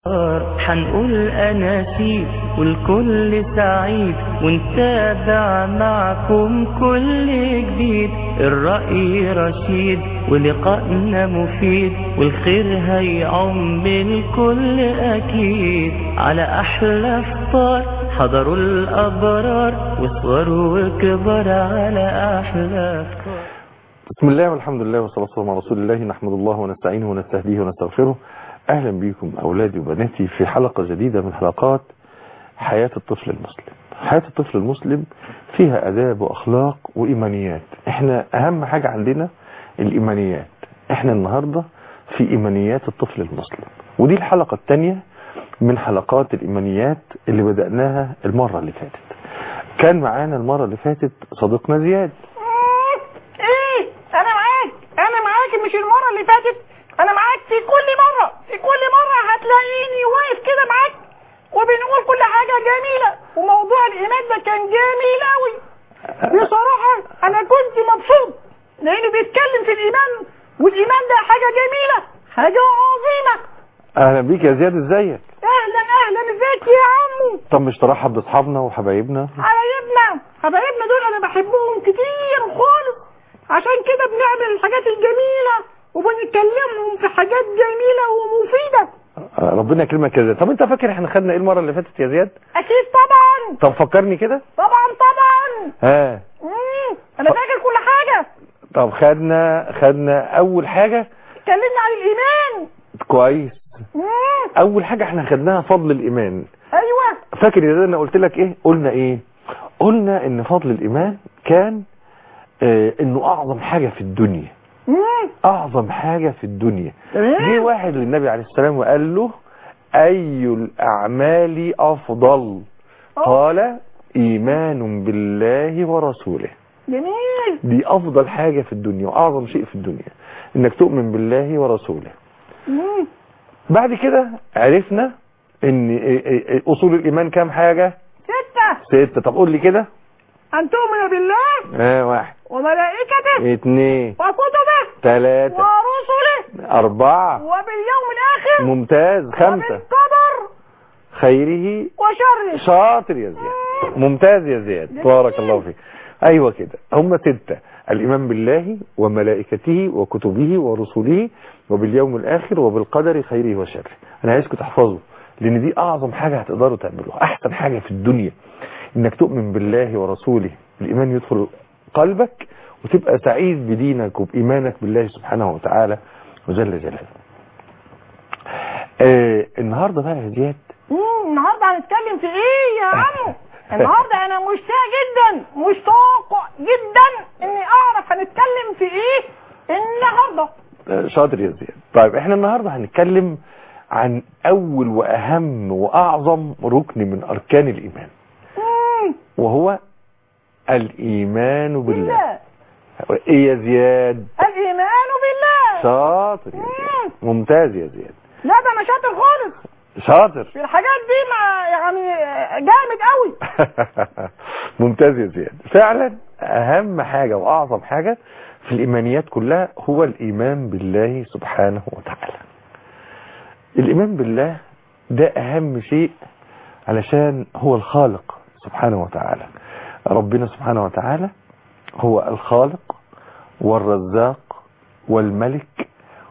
حنقول أناشيد والكل سعيد ونتابع معكم كل جديد. الرأي رشيد ولقائنا مفيد والخير هيعم الكل أكيد. على أحلى فطار حضروا الأبرار وصغروا وكبار على أحلى فطار. بسم الله والحمد لله والصلاة والسلام على رسول الله. نحمد الله ونستعينه ونستهديه ونستغفره. أهلا بكم أولادي وبناتي في حلقة جديدة من حلقات حياة الطفل المسلم. حياة الطفل المسلم فيها أداب وأخلاق وإيمانيات. احنا أهم حاجة عندنا الإيمانيات. احنا النهاردة في إيمانيات الطفل المسلم، ودي الحلقة الثانية من حلقات الإيمانيات اللي بدأناها المرة اللي فاتت. كان معانا المرة اللي فاتت صديقنا زياد. انا معاك مش المرة اللي فاتت، انا معاك في كل مرة هتلاقيني واقف كده معاك وبنقول كل حاجة جميلة، وموضوع الايمان ده كان جميل قوي بصراحة. انا كنت مبسوط لانه بيتكلم في الايمان، والايمان ده حاجة جميلة، حاجة عظيمة. اهلا بيك يا زياد، ازيك؟ اهلا ازيك يا عمو؟ طب مش ترحب باصحابنا وحبايبنا؟ حبايبنا دول انا بحبهم كتير خالص، عشان كده بنعمل الحاجات الجميلة وبنتكلمهم في حاجات جميلة ومفيدة. ربنا يكرمك يا زياد. طب انت فاكر احنا خدنا ايه المرة اللي فاتت يا زياد؟ اكيد طبعا. طب فكرني كده. طبعا انا فاكر كل حاجة. طب خدنا اول حاجة اتكلمنا عن الايمان. كويس. اول حاجة احنا خدناها فضل الايمان. ايوه فاكر يا زياد انا قلت لك ايه؟ قلنا ان فضل الايمان كان انه اعظم حاجة في الدنيا. اعظم حاجة في الدنيا. جه واحد للنبي عليه السلام وقال له اي الاعمال افضل؟ قال ايمان بالله ورسوله. جميل. دي افضل حاجة في الدنيا واعظم شيء في الدنيا، انك تؤمن بالله ورسوله. بعد كده عرفنا ان اصول الايمان كام حاجة؟ 6. طب قول لي كده. أن تؤمن بالله 1 وملائكته 2 وكتبه 3 ورسله 4 وباليوم الآخر ممتاز 5 وبالقدر خيره وشره. شاطر يا زياد، ممتاز يا زياد، بارك الله فيك. ايوه كده، هم 6: الايمان بالله وملائكته وكتبه ورسله وباليوم الاخر وبالقدر خيره وشره. انا عايزكم تحفظوا، لان دي اعظم حاجة هتقدروا تعملوها، احسن حاجة في الدنيا انك تؤمن بالله ورسوله. الايمان يدخل قلبك وتبقى سعيد بدينك وبايمانك بالله سبحانه وتعالى وجل جلاله. النهارده بقى يا زياد، النهارده هنتكلم في ايه يا عمو؟ النهارده انا مشتاق جدا اني اعرف هنتكلم في ايه النهارده. شاطر يا زياد. طيب احنا النهارده هنتكلم عن اول واهم واعظم ركن من اركان الايمان، وهو الايمان بالله. ايه يا زياد؟ الايمان بالله. شاطر يا زياد، ممتاز يا زياد. لا ده انا شاطر خالص، شاطر في الحاجات دي، ما يعني جامد قوي. ممتاز يا زياد. فعلا اهم حاجة واعظم حاجة في الايمانيات كلها هو الايمان بالله سبحانه وتعالى. الايمان بالله ده اهم شيء، علشان هو الخالق سبحانه وتعالى. ربنا سبحانه وتعالى هو الخالق والرزاق والملك،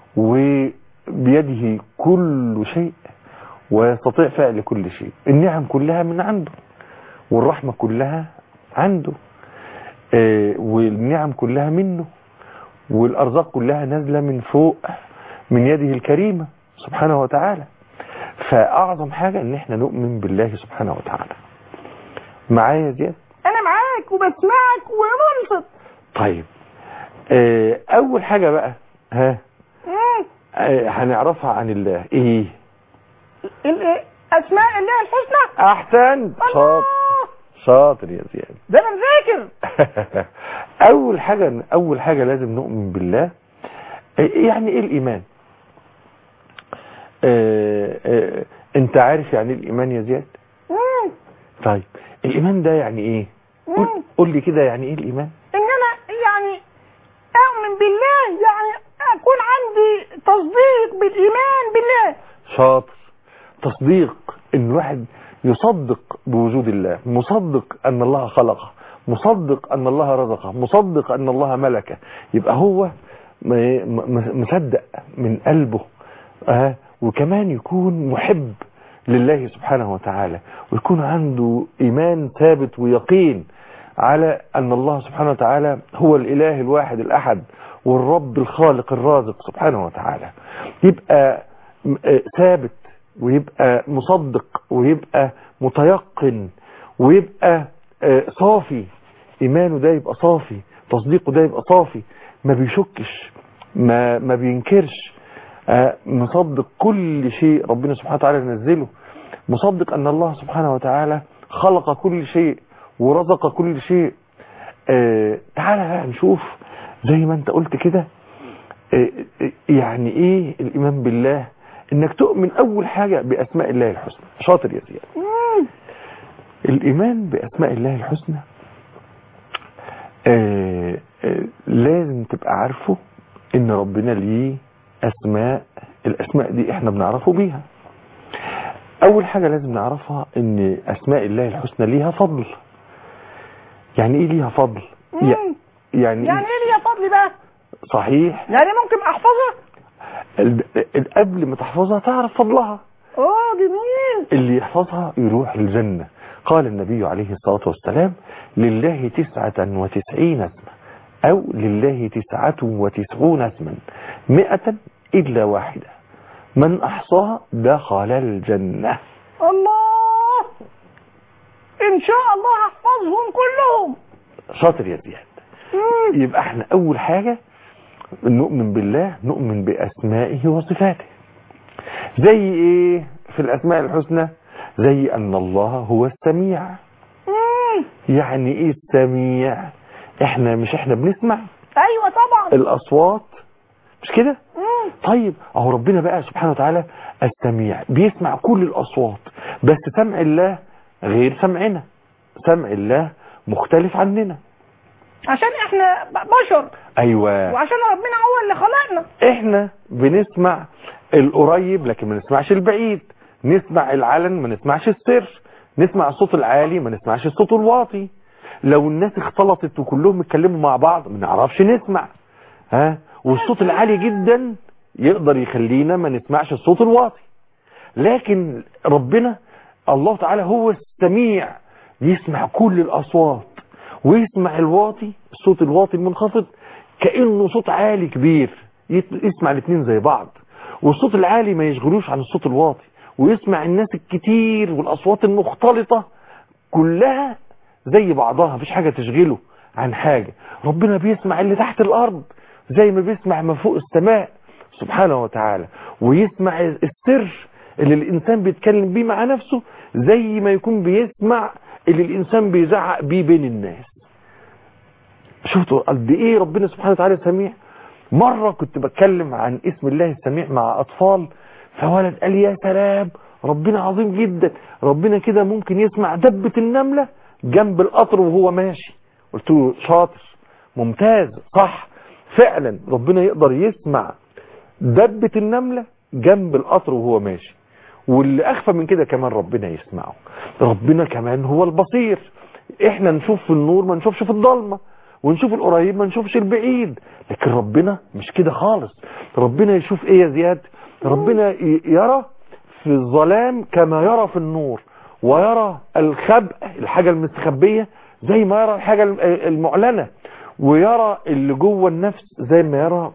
وبيده كل شيء ويستطيع فعل كل شيء. النعم كلها من عنده، والرحمة كلها عنده، والنعم كلها منه، والأرزاق كلها نازلة من فوق من يده الكريمة سبحانه وتعالى. فأعظم حاجة ان احنا نؤمن بالله سبحانه وتعالى. معايا يا زياد؟ انا معاك وبسمعك ومنصت. طيب اول حاجة بقى هنعرفها عن الله ايه؟ اسماء الله الحسنى. احسن، شاطر يا زياد، ده انا مذاكر. اول حاجة لازم نؤمن بالله. يعني ايه الايمان؟ انت عارف يعني ايه الايمان يا زياد؟ طيب الايمان ده يعني ايه؟ قول لي كده، يعني ايه الايمان؟ ان انا يعني اؤمن بالله، يعني اكون عندي تصديق بالايمان بالله. شاطر. تصديق ان الواحد يصدق بوجود الله، مصدق ان الله خلقه، مصدق ان الله رزقه، مصدق ان الله ملكه، يبقى هو مصدق من قلبه. وكمان يكون محب لله سبحانه وتعالى، ويكون عنده إيمان ثابت ويقين على أن الله سبحانه وتعالى هو الإله الواحد الأحد والرب الخالق الرازق سبحانه وتعالى. يبقى ثابت ويبقى مصدق ويبقى متيقن ويبقى صافي، إيمانه ده يبقى صافي، تصديقه ده يبقى صافي، ما بيشكش، ما بينكرش، مصدق كل شيء ربنا سبحانه وتعالى نزله، مصدق أن الله سبحانه وتعالى خلق كل شيء ورزق كل شيء. تعالى نشوف زي ما انت قلت كده يعني ايه الإيمان بالله، انك تؤمن اول حاجة بأسماء الله الحسنى. شاطر يا زياد. الإيمان بأسماء الله الحسنى لازم تبقى عارفه ان ربنا ليه أسماء، الأسماء دي احنا بنعرفه بيها. أول حاجة لازم نعرفها ان أسماء الله الحسنى ليها فضل. يعني ايه ليها فضل؟ يعني ايه ليها فضل بقى؟ صحيح، يعني ممكن احفظها قبل ما تحفظها تعرف فضلها. جميل. اللي يحفظها يروح الجنة. قال النبي عليه الصلاة والسلام: لله 99 اسما، أو لله 99 اسما 100 إلا واحدة، من أحصاها دخل الجنة. الله، إن شاء الله هحفظهم كلهم. شاطر يا زياد. يبقى احنا أول حاجة نؤمن بالله، نؤمن بأسمائه وصفاته. زي ايه في الأسماء الحسنى؟ زي أن الله هو السميع. يعني ايه السميع؟ احنا بنسمع. ايوه طبعا الأصوات، مش كده؟ طيب اهو ربنا بقى سبحانه وتعالى السميع، بيسمع كل الأصوات، بس سمع الله غير سمعنا، سمع الله مختلف عننا عشان احنا بشر. ايوه، وعشان ربنا هو اللي خلقنا. احنا بنسمع القريب لكن ما نسمعش البعيد، نسمع العلن ما نسمعش السر، نسمع الصوت العالي ما نسمعش الصوت الواطي. لو الناس اختلطت وكلهم اتكلموا مع بعض ما نعرفش نسمع. والصوت العالي جدا يقدر يخلينا ما نسمعش الصوت الواطي. لكن ربنا الله تعالى هو السميع، يسمع كل الأصوات، ويسمع الواطي، الصوت الواطي المنخفض كأنه صوت عالي كبير، يسمع الاثنين زي بعض. والصوت العالي ما يشغلوش عن الصوت الواطي، ويسمع الناس الكتير والأصوات المختلطة كلها زي بعضها، مفيش حاجة تشغله عن حاجة. ربنا بيسمع اللي تحت الأرض زي ما بيسمع ما فوق السماء سبحانه وتعالى، ويسمع السر اللي الإنسان بيتكلم بيه مع نفسه زي ما يكون بيسمع اللي الإنسان بيزعق بيه بين الناس. شفتوا قد إيه ربنا سبحانه وتعالى سميع؟ مرة كنت بتكلم عن اسم الله السميع مع أطفال، فولد قال يا سلام ربنا عظيم جدا، ربنا كده ممكن يسمع دبة النملة جنب القطر وهو ماشي. قلت له شاطر، ممتاز، صح، فعلا ربنا يقدر يسمع دبة النملة جنب القطر وهو ماشي. واللي أخفى من كده كمان ربنا يسمعه. ربنا كمان هو البصير، احنا نشوف في النور ما نشوفش في الضلمة، ونشوف القريب ما نشوفش البعيد، لكن ربنا مش كده خالص. ربنا يشوف ايه يا زياد؟ ربنا يرى في الظلام كما يرى في النور، ويرى الخبء، الحاجة المستخبية زي ما يرى الحاجة المعلنة، ويرى اللي جوه النفس زي ما يرى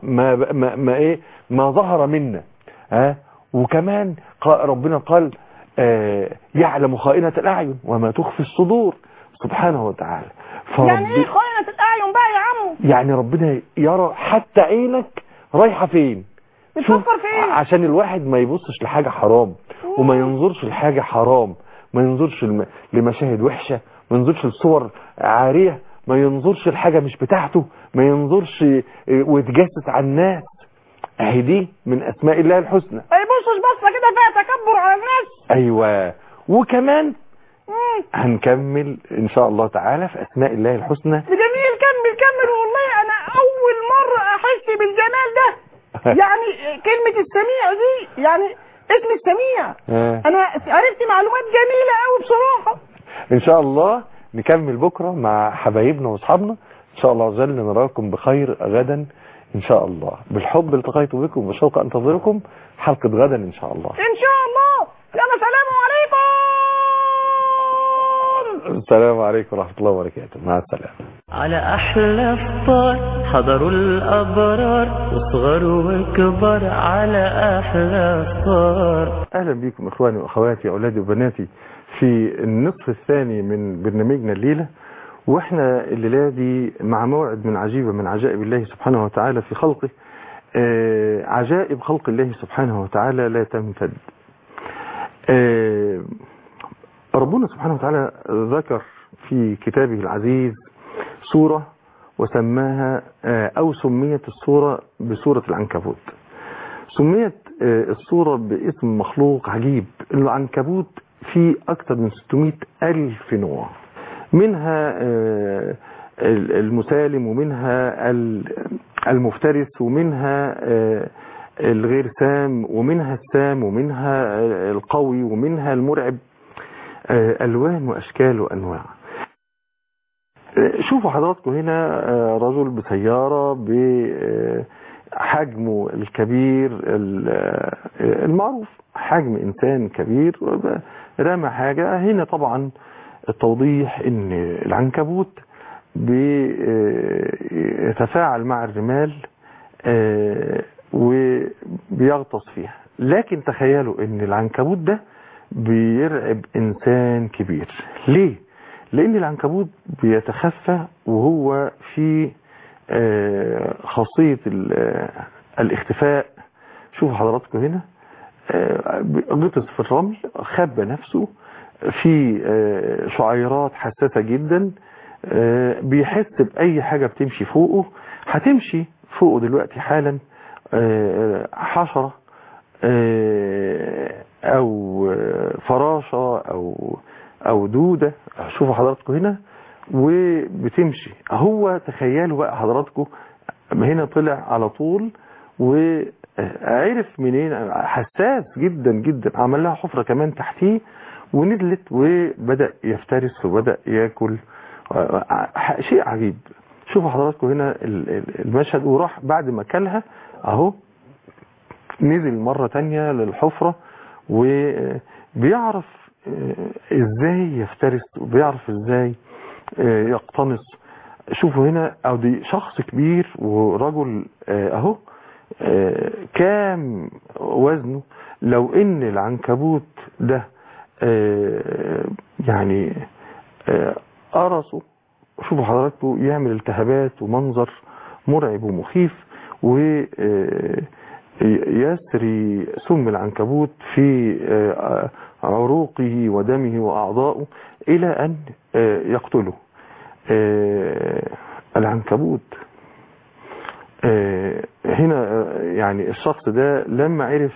ما ظهر منا. وكمان ربنا قال يعلم خائنة الأعين وما تخفي الصدور سبحانه وتعالى. يعني ايه خائنة الأعين بقى يا عمو؟ يعني ربنا يرى حتى عينك رايحة فين، بتفكر فين، عشان الواحد ما يبصش لحاجة حرام، وما ينظرش لحاجة حرام، ما ينظرش لمشاهد وحشة، ما ينظرش لصور عارية، ما ينظرش لحاجة مش بتاعته، ما ينظرش ويتجسس على الناس. اهي دي من اسماء الله الحسنى. ما يبصش بصة كده فيها تكبر على الناس. ايوه. وكمان هنكمل ان شاء الله تعالى في اسماء الله الحسنى. جميل، كمل. والله انا اول مرة احس بالجمال ده. يعني كلمة السميع دي يعني اسم السميع. انا عرفت معلومات جميله قوي بصراحه. ان شاء الله نكمل بكره مع حبايبنا واصحابنا ان شاء الله عز وجل. نراكم بخير غدا ان شاء الله. بالحب التقيت بكم وبشوق انتظركم حلقه غدا ان شاء الله. ان شاء الله. يلا سلام عليكم. السلام عليكم ورحمه الله وبركاته. مع السلامه. على أحلى فطار حضروا الأبرار وصغر وكبر على أحلى فطار. أهلا بكم إخواني وأخواتي أولادي وبناتي في النصف الثاني من برنامجنا الليلة، وإحنا الليلة دي مع موعد من عجيبة من عجائب الله سبحانه وتعالى في خلقه. عجائب خلق الله سبحانه وتعالى لا تنفد. ربنا سبحانه وتعالى ذكر في كتابه العزيز سورة وسماها أو سميت السورة بسورة العنكبوت. سميت السورة باسم مخلوق عجيب. العنكبوت فيه أكثر من 600,000 نوع، منها المسالم ومنها المفترس ومنها الغير سام ومنها السام ومنها القوي ومنها المرعب. ألوان وأشكال وأنواع. شوفوا حضراتكم هنا رجل بسيارة بحجمه الكبير المعروف، حجم إنسان كبير رمى حاجة. هنا طبعا التوضيح ان العنكبوت بيتفاعل مع الرمال وبيغطس فيها، لكن تخيلوا ان العنكبوت ده بيرعب إنسان كبير. ليه؟ لأن العنكبوت بيتخفى وهو في خاصية الاختفاء. شوفوا حضراتكم هنا غطس في الرمل، خبى نفسه في شعيرات حساسة جدا، بيحس بأي حاجة بتمشي فوقه. هتمشي فوقه دلوقتي حالا حشرة أو فراشة أو دودة. شوفوا حضراتكم هنا وبتمشي. هو تخيلوا بقى حضراتكم هنا طلع على طول وعرف منين، حساس جدا جدا، عمل لها حفرة كمان تحتيه ونزلت وبدأ يفترس وبدأ ياكل. شيء عجيب. شوفوا حضراتكم هنا المشهد، وراح بعد ما كلها اهو نزل مرة تانية للحفرة وبيعرف ازاي يفترس وبيعرف ازاي يقتنص. شوفوا هنا او دي شخص كبير ورجل اهو كام وزنه. لو ان العنكبوت ده يعني قرصه، شوفوا حضراتكم يعمل التهابات ومنظر مرعب ومخيف، ويسري سم العنكبوت في عروقه ودمه وأعضائه إلى أن يقتله. العنكبوت هنا يعني الشخص ده لما عرف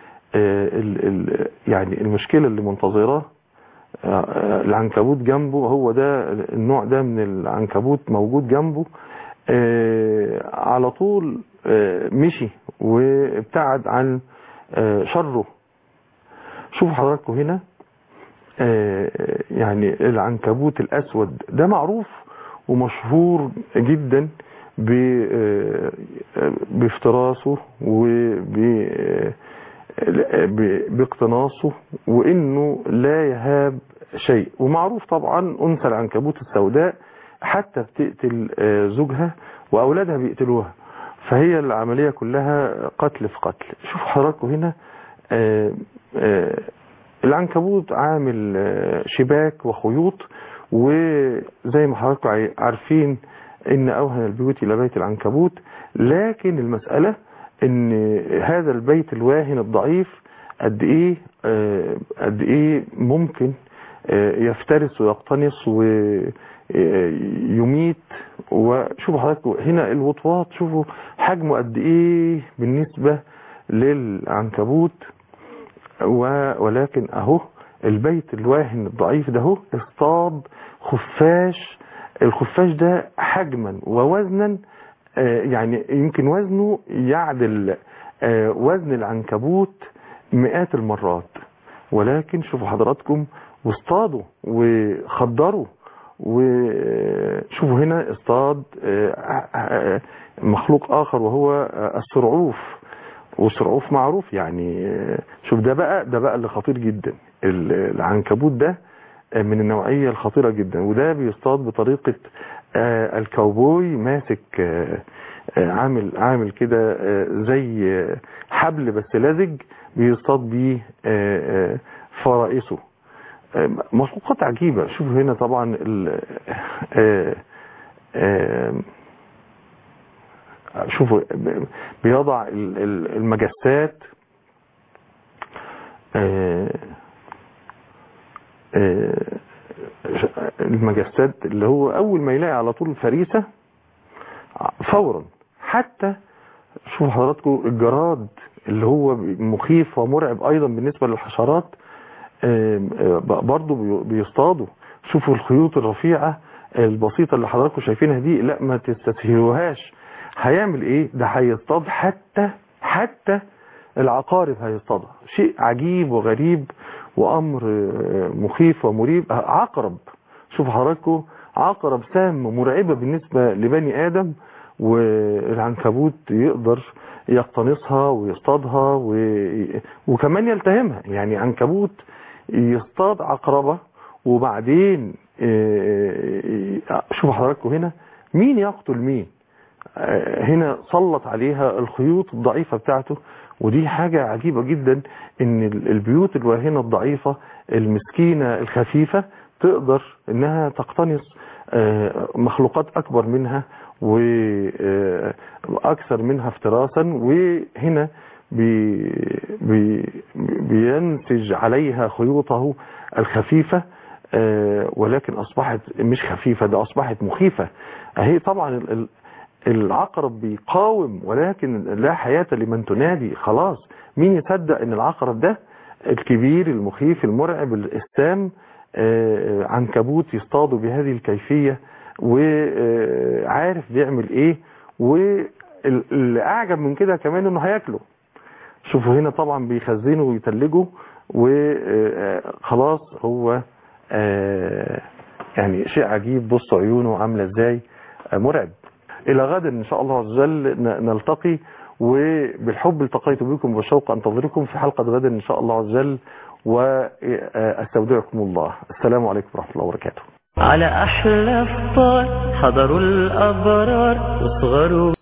يعني المشكلة اللي منتظراه العنكبوت جنبه، هو ده النوع ده من العنكبوت موجود جنبه، على طول مشي وابتعد عن شره. شوفوا حضراتكم هنا يعني العنكبوت الأسود ده معروف ومشهور جدا بافتراسه باقتناصه وانه لا يهاب شيء. ومعروف طبعا انثى العنكبوت السوداء حتى بتقتل زوجها واولادها بيقتلوها، فهي العملية كلها قتل في قتل. شوفوا حضراتكم هنا العنكبوت عامل شباك وخيوط، وزي ما حضراتكم عارفين ان اوهن البيوت الى بيت العنكبوت. لكن المسألة ان هذا البيت الواهن الضعيف قد ايه ممكن يفترس ويقتنص ويميت. وشوفوا حضراتكم هنا الوطواط، شوفوا حجمه قد ايه بالنسبة للعنكبوت. ولكن اهو البيت الواهن الضعيف ده اهو اصطاد خفاش. الخفاش ده حجما ووزنا يعني يمكن وزنه يعدل وزن العنكبوت مئات المرات، ولكن شوفوا حضراتكم واصطادوا وخدروا. وشوفوا هنا اصطاد مخلوق آخر وهو السرعوف، والسرعوف معروف يعني. شوف ده بقى اللي خطير جدا. العنكبوت ده من النوعية الخطيرة جدا، وده بيصطاد بطريقة الكاوبوي، ماسك عامل كده زي حبل بس لزج بيصطاد بيه فرائسه. مخلوقات عجيبة. شوفوا هنا طبعا شوفوا بيضع المجسات، المجسات اللي هو اول ما يلاقي على طول فريسة فورا. حتى شوفوا حضراتكم الجراد اللي هو مخيف ومرعب ايضا بالنسبة للحشرات برضو بيصطادوا. شوفوا الخيوط الرفيعة البسيطة اللي حضراتكم شايفينها دي، لا ما تستسهلوهاش. هيعمل ايه ده؟ هيصطاد حتى العقارب هيصطادها. شيء عجيب وغريب وامر مخيف ومريب. عقرب، شوفوا حضراتكم عقرب سام مرعبة بالنسبة لبني ادم، والعنكبوت يقدر يقتنصها ويصطادها وكمان يلتهمها. يعني عنكبوت يصطاد عقربة وبعدين شوفوا حضراتكم هنا مين يقتل مين. هنا سلط عليها الخيوط الضعيفة بتاعته. ودي حاجة عجيبة جدا ان البيوت الواهنة الضعيفة المسكينة الخفيفة تقدر انها تقتنص مخلوقات اكبر منها واكثر منها افتراسا. وهنا بينتج عليها خيوطه الخفيفة، ولكن اصبحت مش خفيفة، ده اصبحت مخيفة. اهي طبعا العقرب بيقاوم، ولكن لا حياة لمن تنادي. خلاص مين يصدق ان العقرب ده الكبير المخيف المرعب السام عنكبوت يصطاده بهذه الكيفية وعارف بيعمل ايه. واللي اعجب من كده كمان انه هياكله. شوفوا هنا طبعا بيخزنه ويتلجه وخلاص. هو يعني شيء عجيب. بصوا عيونه عاملة ازاي، مرعب. الى غد ان شاء الله عز وجل نلتقي، وبالحب التقيت بكم والشوق انتظركم في حلقة غد ان شاء الله عز وجل، واستودعكم الله. السلام عليكم ورحمة الله وبركاته. على أحلى فطار حضروا الأبرار وصغروا